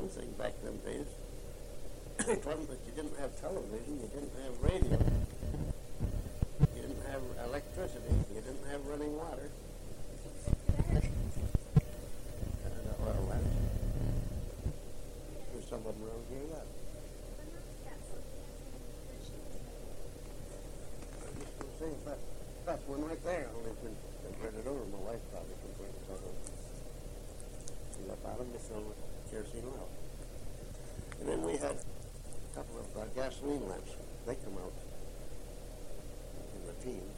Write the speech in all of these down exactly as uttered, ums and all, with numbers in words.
one thing back in them days. It wasn't that you didn't have television, you didn't have radio, you didn't have electricity, you didn't have running water. And uh, oil lamps. There's some of them around here yet. See, that, that's one right there. Only been converted over. My wife probably converted it over. And the bottom is filled with kerosene oil. And then we had a couple of uh, gasoline lamps. They come out in the teens.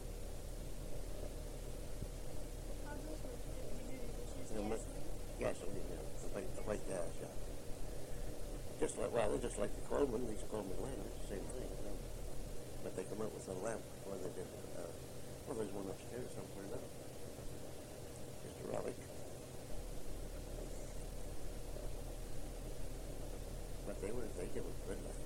And the gasoline, yeah. The white, the white gas, yeah. Just like, well, they're just like the Coleman, these Coleman lamps, same thing. You know? But they come out with a lamp before they did. Uh, well, there's one upstairs somewhere now. Just a relic. But they were, they give a good light.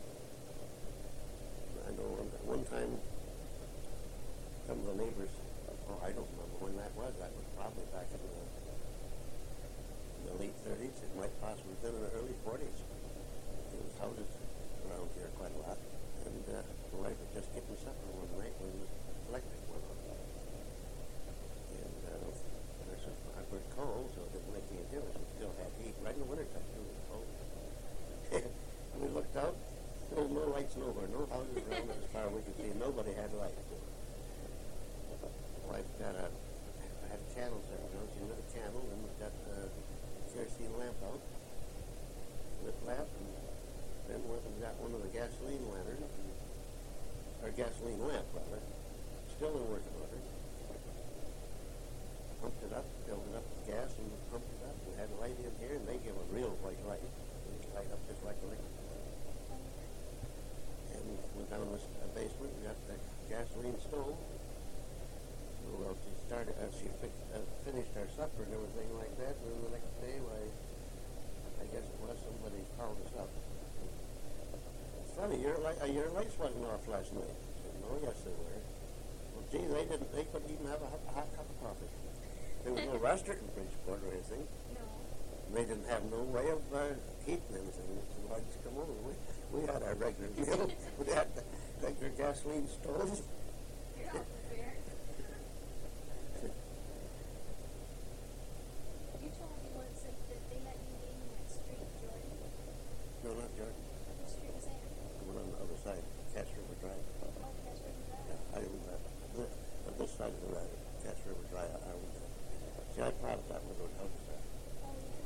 I know one, one time, some of the neighbors, oh, I don't remember when that was. That was probably back in the, in the late thirties. It might possibly have been in the early forties. There was houses around here quite a lot. And uh, my wife was just getting supper one night when the electric went on. And uh, I said, I was cold, so it didn't make any difference. We still had heat. Right in the wintertime, it was cold. And we looked out, there was no lights nowhere, no houses around as far as we could see. Nobody had lights. My wife got a, I had a candle set, you know, she lit a candle, and we got a kerosene lamp out, lit lamp, and then went and got one of the gasoline lanterns, and, or gasoline lamp, rather, still in working order. Pumped it up, filled it up with gas, and pumped it up, and had a light in here, and they give a real white light. It light up just like a liquid. And went down to the basement, and got the gasoline stove. So, well, she started, uh, she fixed, uh, finished our supper and everything like that, and then the next day, why, I guess it was somebody called us up. Funny, your, light, uh, your lights wasn't off last night. I said, no, yes, they were. Well, gee, they didn't, they couldn't even have a hot, a hot cup of coffee. There was no restaurant in Bridgeport or anything. No. They didn't have no way of uh, heating anything. So why'd you come over? We, we had our regular meal. We had the regular gasoline stove. You're not prepared. You told me once that, that they let you name that street, Jordan. No, not Jordan. What street was that? The one on the other side, Cass River Drive. Oh, that's where you Yeah, got I own that. The, on this side of the road, Cass River Drive, I own that. See, I plotted that with those houses there. Oh, yeah.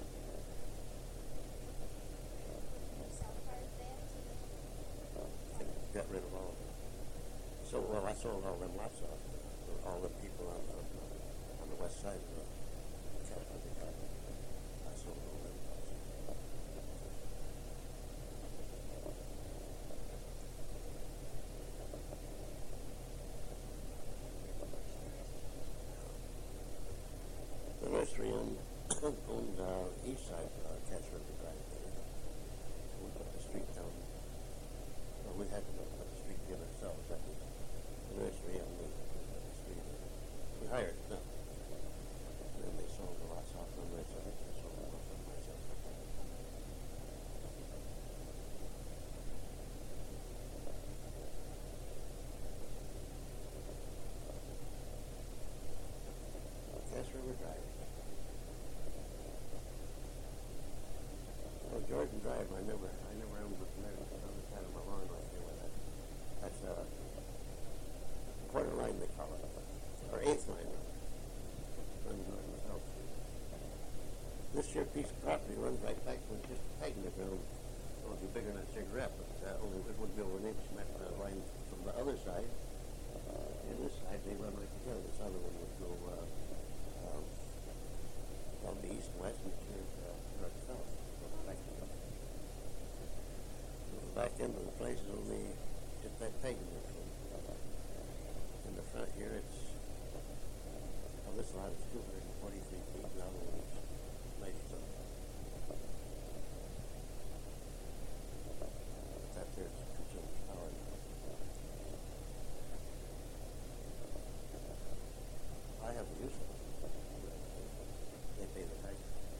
The south part of that, too. And got rid of all of them. So, well, I sold all them lots off. All the people on the, on the west side of the Cass River Drive. I sold all them lots. The nursery owned, owned uh, east side uh, Cass River Drive there. We put the street down. Well, we had to put the street in ourselves. That was the nursery and we put the street in. We hired them. And then they sold the lots off on their side. They sold them off on my side. Cass River Drive. Well, Jordan Drive, I never, I never owned it from there. It's on the side of my lawn right here with that. That's uh, quarter line they call it, or eighth line. Runs north and south. This here piece of property runs right back from just a peg in the ground. Well, it'd be bigger than a cigarette, but uh, only it wouldn't be over an inch. Met the line from the other side. And this side, they run right together. This other one would go uh, um, down the east and west, and here's uh, north and south. So back to the, the back end of the place is only just that peg in there. In the front here, it's, well, this lot is two hundred forty-three feet. The other one is ninety something. That there's consumes power now. I have the use of it. They pay the tax.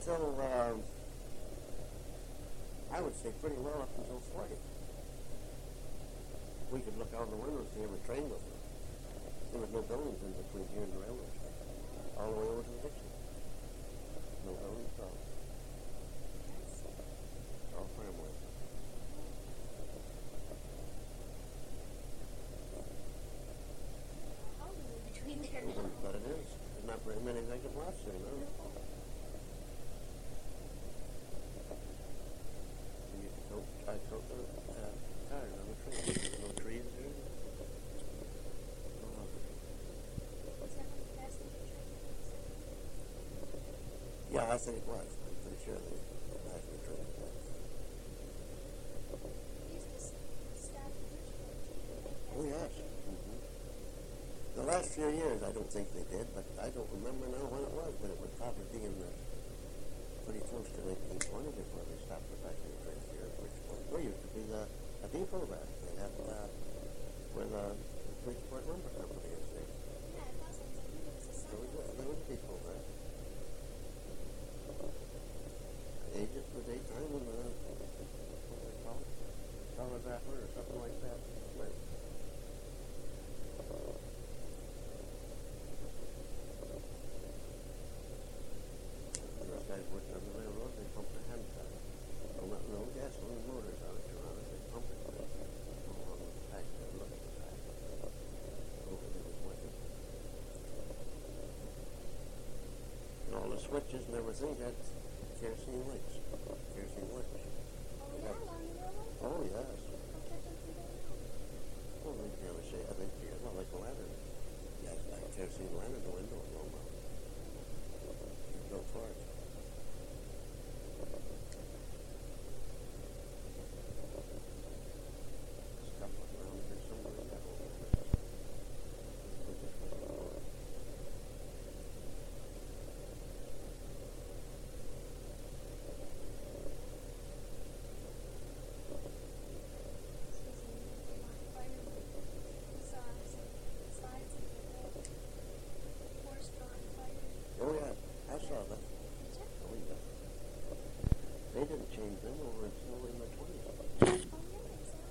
until, um, I would say pretty well up until forty. We could look out the windows and see a train with it. There was no buildings in between here and the railroad station. All the way over to the Dixon. No buildings at all. All farmland. All the way between there now. But it is. There's not very many vacant lots there, no? And you could go, I took the uh, cars on the train. There's no trees there. No houses. Was that like a passenger train? Yeah, I think it was. I'm pretty sure they the passenger train was that. They used to s- stop in Bridgeport too, didn't they? Oh, yes. Mm-hmm. The last few years, I don't think they did, but I don't remember now when it was, but it would probably be in the pretty close to nineteen twenty before they stopped the passenger trains here at Bridgeport. There used to be the a depot there. They had uh, where the Bridgeport Lumber Company is there. Yeah, I thought so. I knew there was a There was sign. a, there was a depot there. Agent for daytime and uh, what do they call it? Telegrapher or something like that. Right. Those guys working on the railroad, they pumped a hand car. No, no, no gasoline motors on it, Your Honor. They pumped it with go along with the track there, look at the track. Over there was working. And all the switches and everything had kerosene lights. Kerosene lights. Oh, yeah, along the railroad? Oh, yes. I'll check them from there now. Oh, they really say, I think, yeah, well, like a lantern. Yes, like kerosene lantern in the window at Walmart. You go for it. Stuff was around here somewhere in that old man. We just went along. Excuse me, they want firemen. We saw some slides of the old horse-drawn fire. Oh, yeah, I saw that. Did you? Oh, yeah. They didn't change them over until in the twenties. Oh, really? Is that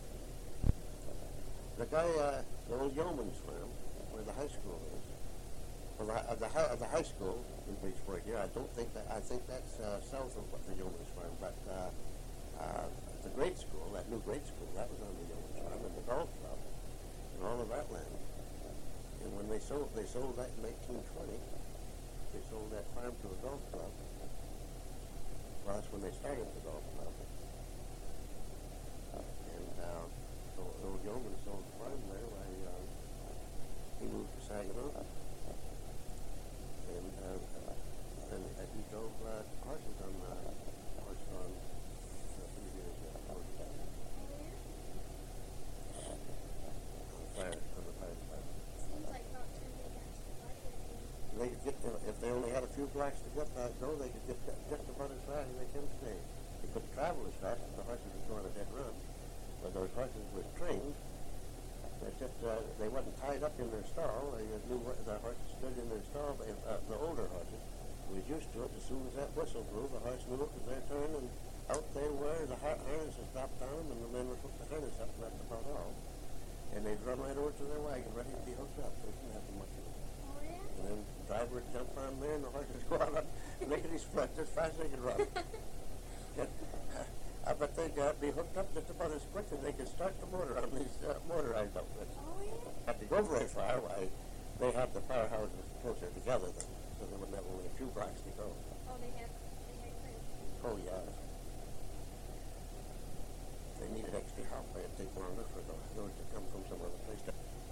why? The guy, uh, the old yeoman's farm, where the high school is, well, the, uh, the, hi- uh, the high school in Bridgeport here, I don't think that, I think that's uh, south of the yeoman's farm, but uh, uh, the grade school, that new grade school, that was on the yeoman's farm, and the golf club, and all of that land. And when they sold, they sold that in nineteen twenty, they sold that farm to a golf club. Well, that's when they started the golf club. And uh, so the old yeoman sold the farm there while uh, he moved to Saginaw. And, uh, and, and he drove uh, horses on the horse-drawn uh, previous uh, horse Oh, yeah? on the fire, on the fire department. Seems like about time they got to the fire thing. They could get, if they only had a few blocks to get that go, they could get just about as fast as they can today. They couldn't travel as fast as the horses were going a dead run. But those horses were trained. It's just, uh, they wasn't tied up in their stall. They knew where the horses stood in their stall. They, uh, the older horses was used to it. As soon as that whistle blew, the horse knew it was their turn, and out they were. The har- harness was dropped on them, and the men would hook the harness up, and that's about all. And they'd run right over to their wagon, ready to be hooked up. They didn't have to much of it. Oh, yeah? And then the driver would jump on there, and the horses go out lickety split as fast as they could run. And, I bet they'd uh, be hooked up just about as quick as they could start the motor on these uh, motorized outfits. Oh, yeah? Had to go very far, why they had the powerhouses closer together then, so they wouldn't have only a few blocks to go. Oh, they had, they had credit. Oh, yeah. They needed extra help. They'd take longer for those, those to come from some other place.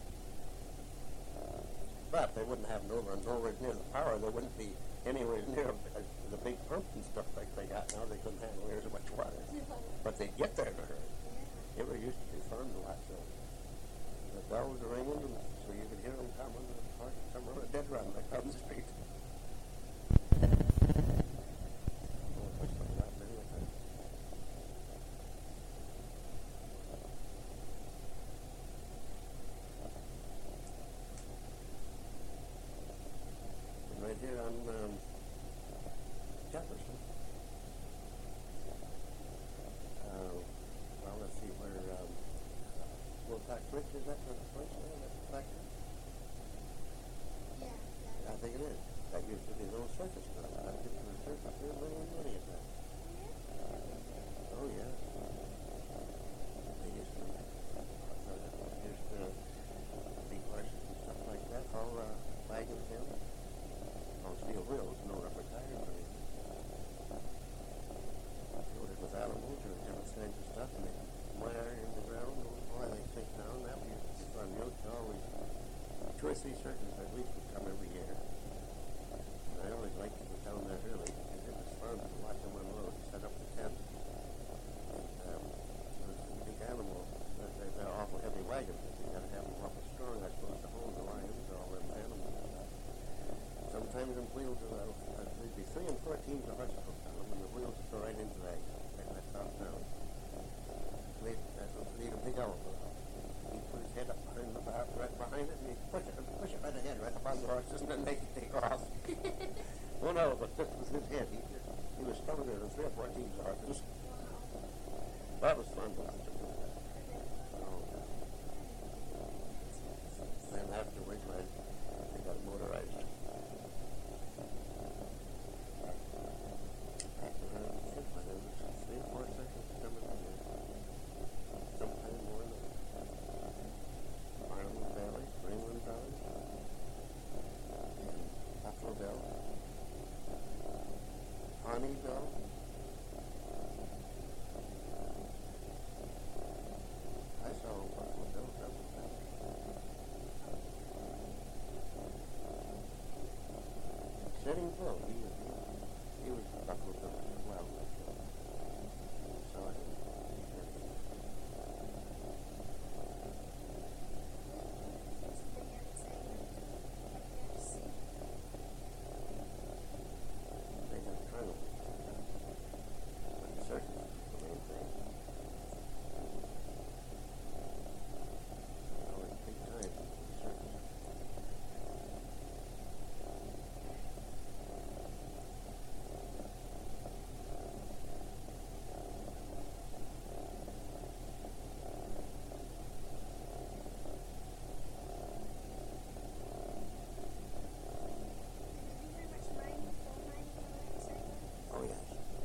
But they wouldn't have nowhere, nowhere near the power. They wouldn't be anywhere near uh, the big pumps and stuff like they got now. They couldn't handle near so much water. But they'd get there in a hurry. Yeah. It was used to be fun to watch them. The bells were ringing, and so you could hear them coming. The horse would come on a dead run back down the street. Oh, I saw that many a time. And right here on um, Chapel that the place there, that factory? Yeah, yeah. I think it is. That used to be an old circus club. I get to the circus there, money and money at that. Oh, yeah. They used to, uh, used to be horses and stuff like that, all uh, wagons in, on steel wheels, no rubber tires or anything. Loaded with animals or different kinds of stuff, and they wire in the ground, or they take down. That we used to be fun. You know, always two or three circuses at least would come every year. And I always liked to go down there early because it was fun to watch them unload, set up the tent. And um, it was a big animal. They're, they're, they're awful heavy wagons. You got to have them awful strong, I suppose, to hold the lions or all them animals. Sometimes them wheels, uh, uh, there'd be three and four teams of horses hooked on them, and the wheels would go right into that, that, that top down. Lead, uh, lead a big elephant. He'd put his head up behind the back, right behind it, and he'd push it, push it right ahead, right up on the horses, and then make it take off. One elephant, this was his head. He, just, he was stronger than three or four teams of horses. That was fun to watch him do that. Oh, then afterwards, when they got motorized. After that, I think there was three or four seconds coming in there. Sometime more than Ireland Valley, Greenland Valley, and Buffalo Bill, Pawnee Bill. I saw Buffalo Bill several times. Sitting Bull, he was, he, he was Buffalo Bill as well. So I they got trouble. But the circus is the main thing. Oh, it's big time, the circus. Oh, yes.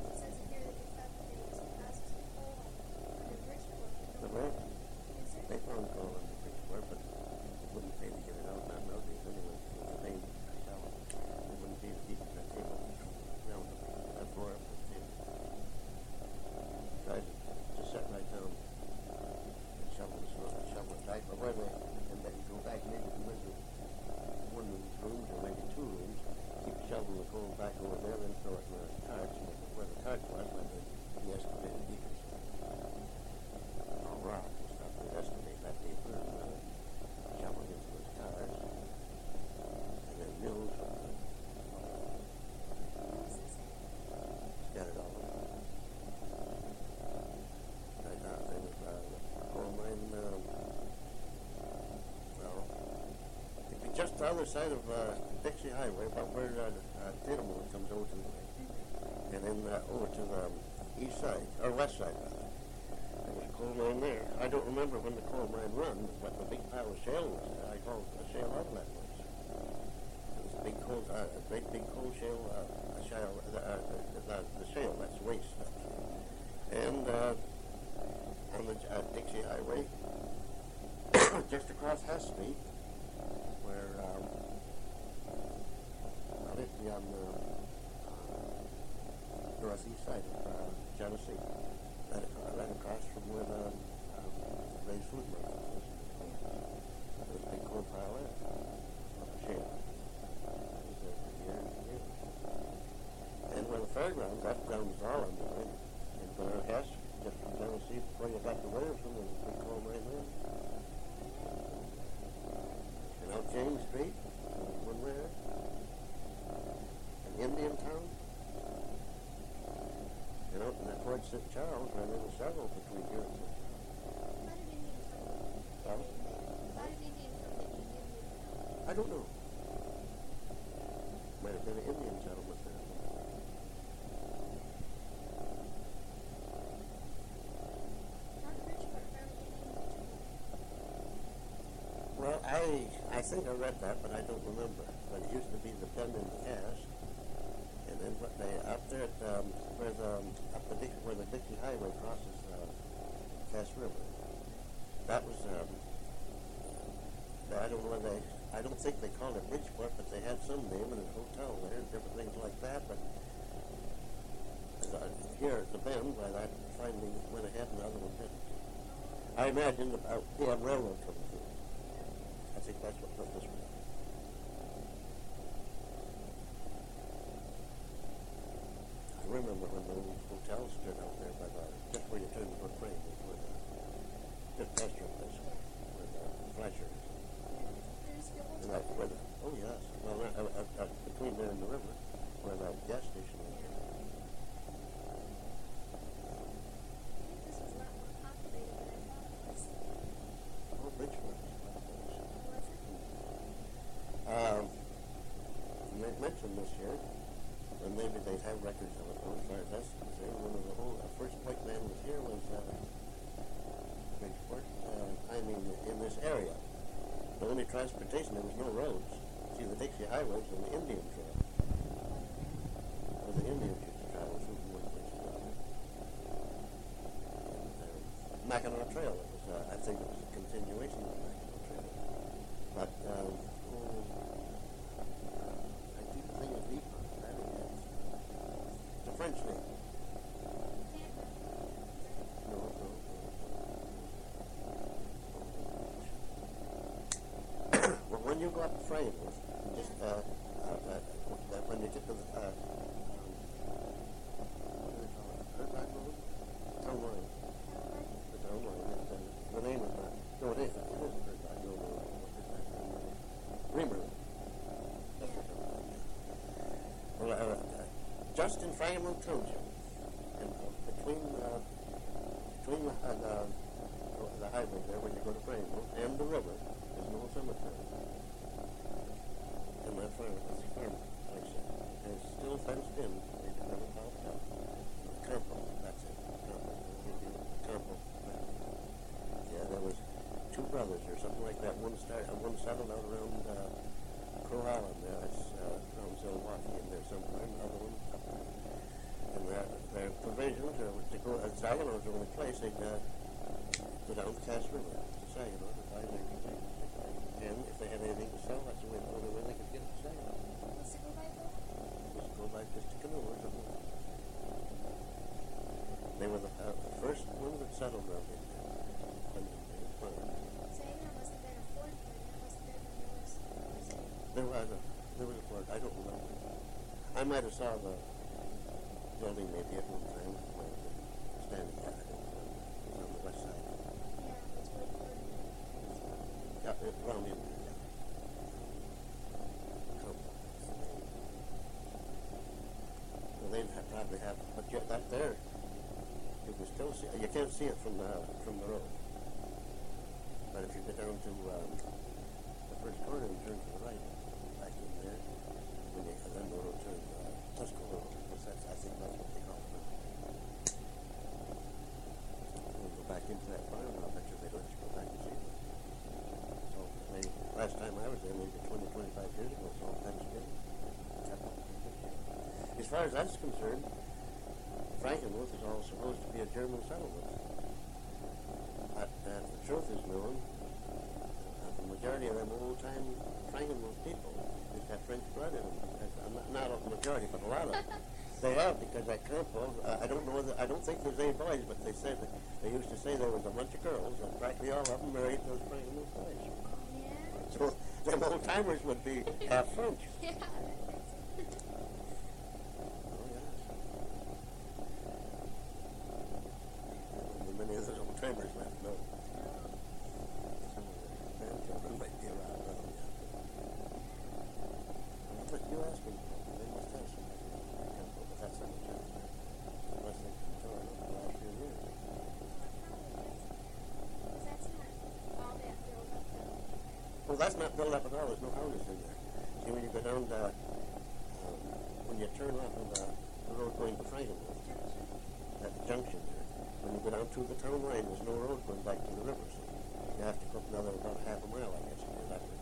The rent, they found gold on the Bridgeport, but it wouldn't pay to get it out now nowadays anyway. It was a name to sell it. It wouldn't pay to keep it at the table. Down the, that floor up the table. Tried to, to set right down and shovel the snow, shovel it tight, but where they, and then go back maybe to window, one of these rooms or maybe two rooms, keep shoveling the coal back over there, then throw it in the carts, where the cart was, where the, the excavated deepest. All rock and stuff, they excavate that deeper and uh, shovel it into those cars. And then mills uh, scattered all over. Right now, they was uh, coal mine, um, well, it'd be just the other side of uh, Dixie Highway, about where uh, uh, Tatum Road comes over to the, and then uh, over to the um, east side, or west side, rather. There was a coal mine there. I don't remember when the coal mine run, but the big pile of shale was there. I call it a shale outlet was. It was a big coal, uh, a great big coal shale, uh, a shale, uh, uh, the, the, the shale, that's waste stuff. And uh, on the uh, Dixie Highway, just across Hess Street, where um, well, it'd be on the uh, northeast side of uh, Genesee, right, ac- right across from where the um, Ray's Food Market is. There's a big coal pile there of shale. It was there for years and years. And where the fairgrounds, that ground was all undermined. And uh, Hess, just from Genesee, before you got to Williamson, there was a big coal mine there. And out James Street, there was one there. And Indian Town. And out in that Fort Saint Charles, where there were several between here and there. Sorry? I don't know. Might have been an Indian settlement there. I I think I read that, but I don't remember. But it used to be the Bend in Cass, and then what they up there at um, where the um, up the Dick, where the Dixie Highway crosses uh, Cass River. That was um, I don't know whether they, I don't think they called it Bridgeport, but they had some name and a hotel there and different things like that. But uh, here at the Bend, why that finally went ahead and the other one didn't. I imagine the uh, yeah, railroad coming through. I think that's what put this one. I remember when the old hotel stood out there by the, just where you turn to the train, where the, just past your place, where the Flasher is. And that, where the, oh yes, well, uh, uh, uh, between there and the river, where that gas station is. This was a lot more populated than I thought it was. Oh, Bridgeport is a lot of those. Was it? Um, you had mentioned this here, and maybe they'd have records of it, though, as far as that's concerned. One of the whole, uh, first white man was here was uh, Bridgeport. Uh, I mean, in this area. The only transportation, there was no roads. See, the Dixie Highway was an Indian trail. Where the Indians used to travel through from one place to another. And uh, Mackinac Trail, it was, uh, I think it was a continuation of the Mackinac Trail. But, um, oh, uh, I keep thinking of deeper. I don't know. It's a French name. No, no, no. Well, when you go up to Franklin's, just, uh, uh, uh, when you get to the, uh, um, what do they call it? Herdback Road? Town Line. The Town Line, yeah, the, the name of that. No, it is, it is Herdback, no, no, no, what is that? Reamer. That's what Town Line, yeah. Well, uh, uh, just in Franklin Township, and, uh, between, uh, between the, uh, the, the highway there, when you go to Franklin, and the river, there's an old cemetery. And that farm, that's a farm place. And it's still fenced in. They never popped up. Campo, that's it. Campo. Campo. Yeah, there was two brothers or something like that. One start, uh, one settled out around uh, Crow Island there. That's uh, around Zilwaukee in there somewhere. And the other one up there. And their, their provisions are to go, uh, Saginaw was the only place they'd uh, go down the Cass River to Saginaw to buy their provisions. And if they had anything to sell, that's the way, the only way they could get it to Saginaw. Was it go by boat? Just go by just a canoe or something. They were the, uh, the first ones that settled around in there. Saginaw must have been a fort then. That must have been when there was, was it? There was a, there was a fort. I don't remember. I might have saw the building maybe at one time when I was standing there. I don't remember. It was on the west side. Yeah, it's way further. Yeah, it, around in there, yeah. Come. Well, they'd have, probably have, but yet that there, you can still see, you can't see it from the, from the road. But if you go down to um, the first corner and turn to the right, back in there, when you, then the road turns, uh, Tuscola Road, because that's, I think that's what they call it. When you go back into that farm, I'll bet you they let you go back and see it. So they, last time I was there, maybe twenty, twenty-five years ago, it's all fenced in. As far as that's concerned, Frankenmuth is all supposed to be a German settlement. But uh, the truth is known, uh, the majority of them old-time Frankenmuth people has got French blood in them. Uh, not, not a majority, but a lot of them. They have, because at Campo, uh, I don't know whether, I don't think there's any boys, but they said, that they used to say there was a bunch of girls, and practically all of them married those Frankenmuth boys. Yeah. So them old-timers would be half French. Yeah, that makes sense. Oh, yes. And many of those old-timers left, no. Some of their grandchildren might be around, I don't know. But you ask them, they must have some records of Campo, but that's not a chance, unless they can tell it over the last few years. Because that's not all that built up though. Well, that's not built up at all. There's no houses in there. See, when you go down the, um, when you turn off of the, the road going to Frankenmuth, that junction there, when you go down to the town line, there's no road going back to the river. So you have to go up another about half a mile, I guess, to get that way.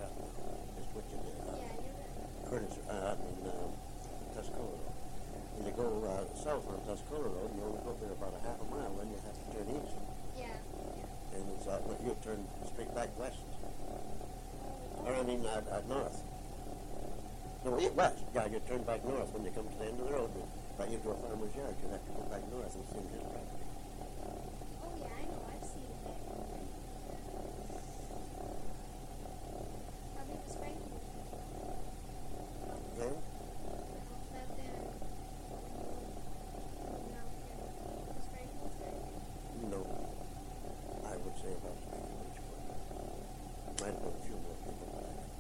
south on Tuscola Road, you only go there about a half a mile, then you have to turn east. Yeah, yeah. And it's, uh, you turn straight back west. Or, I mean, uh, uh, north. No, yeah, west. Yeah, you turn back north when you come to the end of the road. Right into a farmer's yard, you have to go back north and see his property. Oh yeah, I know. I've seen it back in there. How big was Frankie? Then, Back then, moving out here. Was Frankie was very big? no, I would say about three to each one. Might have been a few more people, but I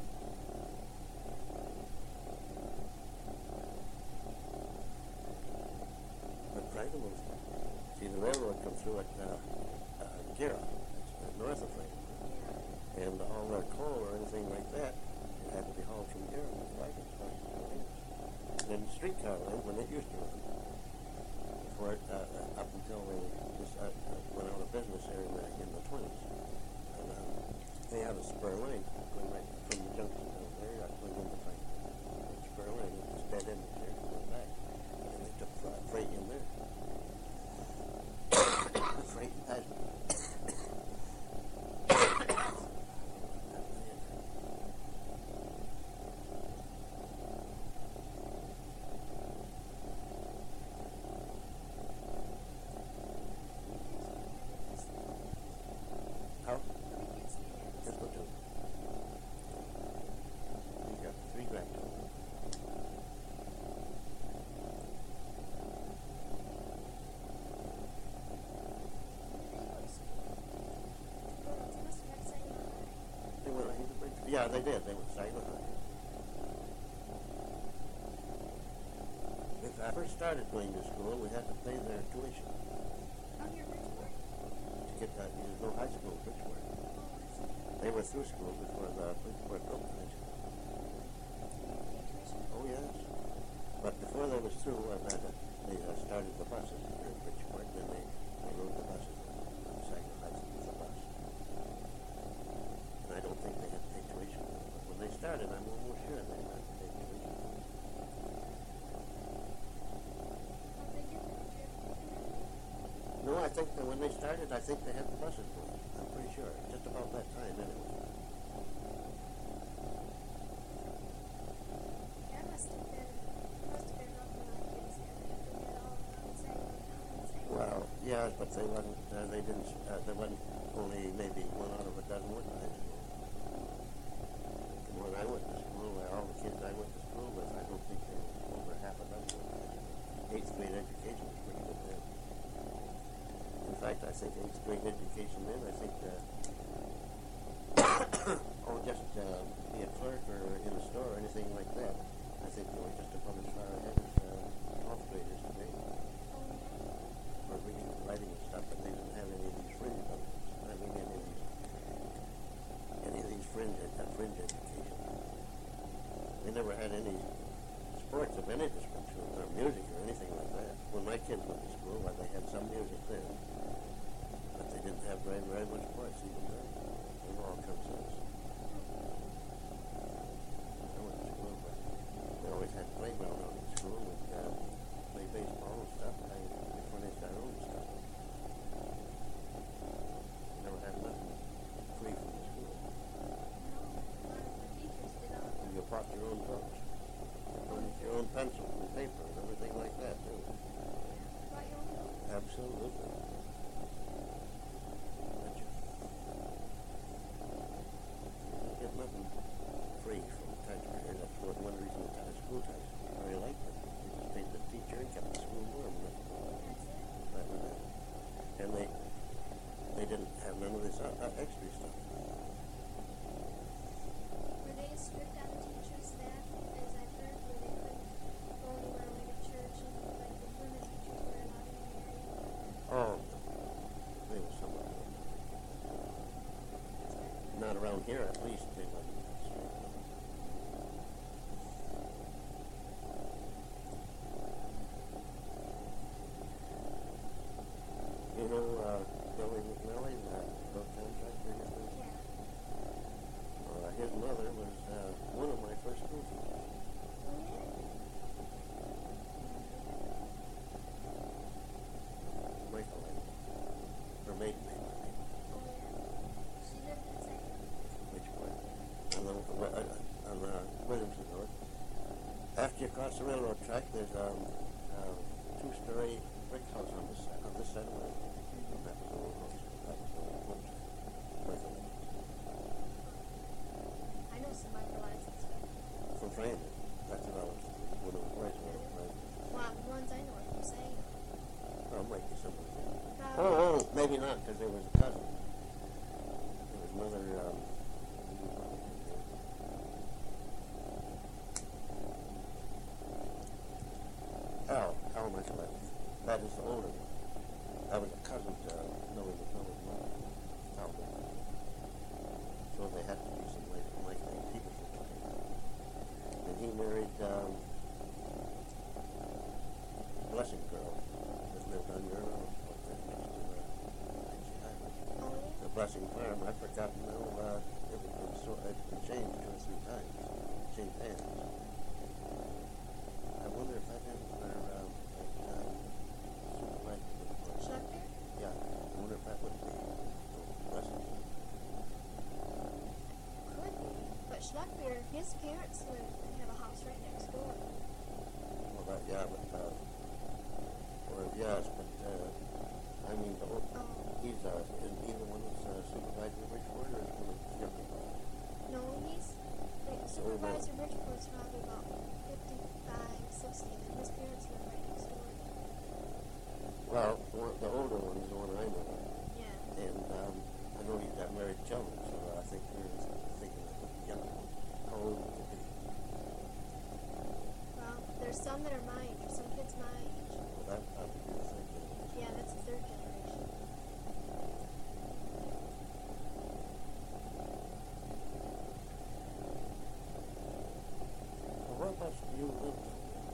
But Franklin was, see, the railroad come through at, uh, uh, Gira, that's uh, north of Franklin. Yeah. And all their coal or anything like that, it had to be hauled from Gira with wagons. And then the streetcar line, when it used to run, before it, uh, uh, up until they just, uh, uh, went out of business there in the, in the twenties. And, um, they had a spur line going right from the junction down there, uh, going into Franklin. That spur line, it was dead end there, going back. And they took uh, freight in there. Freight and passenger. How? How many kids do you have? Just go to. We got three grandchildren. They went right into Bridgeport. Yeah, they did. They went Saginaw High. If I first started going to school, we had to pay their tuition Out here in Bridgeport? to get that. There was no high school in Bridgeport. Oh, I see. They were through school before the Bridgeport built the high school. Pay tuition? Oh, yes. But before they was through, uh, that, uh, they uh, started the buses here in Bridgeport. Then they, they rode the buses on Saginaw High School with the bus. And I don't think they had to pay tuition. But when they started, I'm almost sure they had to pay tuition. How'd they get there? Did you ever look at it? No, I think that when they started, I think they had the buses going. I'm pretty sure. Just about that time, anyway. That must have been, must have been rough when I kids there. If they had all come saying, come saying. Well, yeah, but they wasn't. Uh, they didn't. Uh, there wasn't only maybe one out of a dozen went to high school. When I went to school, uh, all the kids I went to school with, I don't think there was over half a dozen went to high school. Eighth grade education was pretty good then. In fact, I think eighth grade education then, I think, uh, oh, just uh, be a clerk or in a store or anything like that. I think they were just about as far ahead as uh, twelfth graders today. Oh, yeah. For reading and writing and stuff, but they didn't have any of these fringe subjects. I mean, any of these, any of these fringe, uh, fringe education. They never had any sports of any description, or music or anything like that. When my kids went to school, well, they had some music then, but they didn't have very, very much sports even then. They've all come since. I went to school, but we always had playground out at school with uh, play baseball and stuff. I, before they started own stuff. Never had nothing free from the school. No, a lot of the teachers did all And you bought your own books, your own pencils and paper and everything like that too. brought your own books. Absolutely. But you you get nothing free from the taxpayer. That's one, one reason the tax, school tax is very like that. They just paid the teacher and kept the school warm. And that's That's it. that was it. And they they didn't have none of this uh, uh, extra stuff. Were they as strict on the teachers' staff as I've heard, where they couldn't go anywhere away to church and like the women teachers were allowed in the area? Oh, they were somewhat. Not around here, at least. They wasn't that strict. You know, uh, Billy McNally, the boat contractor, you know, Yeah. uh, his mother was uh, one of my first school teachers. Oh, yeah. across the railroad track, there's um, a two-story brick house on this side, on this side of the road. That was the old house. That was the old house. Where's the I know some Michaelites and stuff. From Brandon. That's what I was, what it was, what it was. Well, the ones I know are from Salem. Oh, it might be somebody there. Probably. Oh, oh, maybe not, because there was a cousin. There was another, um, Al, Al Michaelette. That is the older one. That was a cousin to Millie McMillan's mother. Al Michaelette. So they had to be some like, like people from China. And he married, um, Blessing girl that lived on your road. Up there next to, uh, Dixie Highway. Oh, yeah? The Blessing Farm, I forgot now, uh, it was, it was so, it's been changed two or three times. Changed hands. I wonder if that is where, um, that, um, supervisor would put. Schlechter? Yeah, I wonder if that would be Blessing. Could be. But Schlechter, his parents live have a house right next door. Well, that, yeah, but, uh, or, yes, but, uh, I mean, the old, Oh. he's, uh, is he the one that's, uh, supervisor of Bridgeport, or is one of the younger guys? No, he's like Supervisor Bridgeport's probably about fifty-five, sixty, and his parents live right next door. Well, the, one, the older one is the one I know of. Yeah. And um, I know he's got married children, so I think we're thinking of the younger one. How old would they be? Well, there's some that are my age, or some kids my age. Well, that probably be the third generation. Yeah, that's the third generation. Well, what about you live down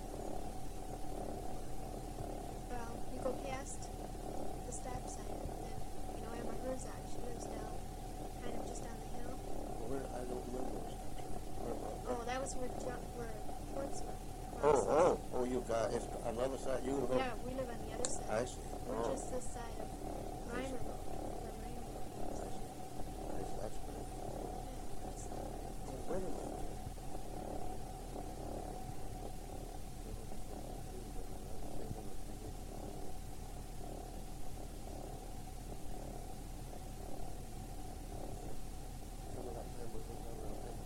Well, you go past the stop sign, and then, you know, Emma Herzog, she lives down, kind of just on the hill. there? Well, where, I don't remember where stop sign. Where about? Oh, that was where, Ju- where Portsmouth Oh, crosses. oh, oh, you got, it's on the other side, you live. Yeah, we live on the other side. I see. We're Oh, just this side of Reimer Road. Where Reimer Road is. I see. I see, that's pretty. Yeah, that's the- Oh, wait a minute. Some of that time was over around there.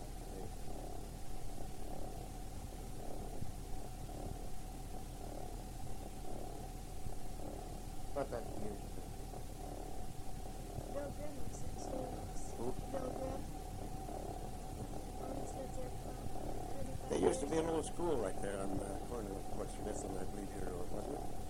About that years ago. Bill Grimm lives next door to us. Who? Bill Grimm. Oh, he's lived there for thirty-five There used to be years. an old school right there on the corner of Fort Smith and I believe your road, wasn't it?